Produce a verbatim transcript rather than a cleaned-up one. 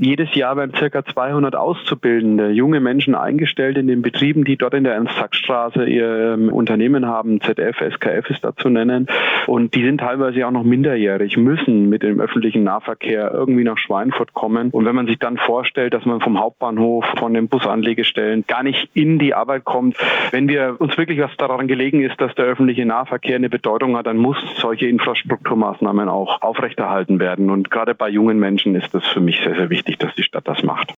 Jedes Jahr werden ca. zweihundert Auszubildende, junge Menschen eingestellt in den Betrieben, die dort in der Ernst-Sachs-Straße ihr ähm, Unternehmen haben. Z F, S K F ist da zu nennen. Und die sind teilweise auch noch minderjährig, müssen mit dem öffentlichen Nahverkehr irgendwie nach Schweinfurt kommen. Und wenn man sich dann vorstellt, dass man vom Hauptbahnhof, von den Busanlegestellen gar nicht in die Arbeit kommt, wenn wir uns wirklich was daran gelegen ist, dass der öffentliche Nahverkehr eine Bedeutung hat, dann muss solche Infrastrukturmaßnahmen auch aufrechterhalten werden. Und gerade bei jungen Menschen ist das für mich sehr, sehr wichtig, dass die Stadt das macht.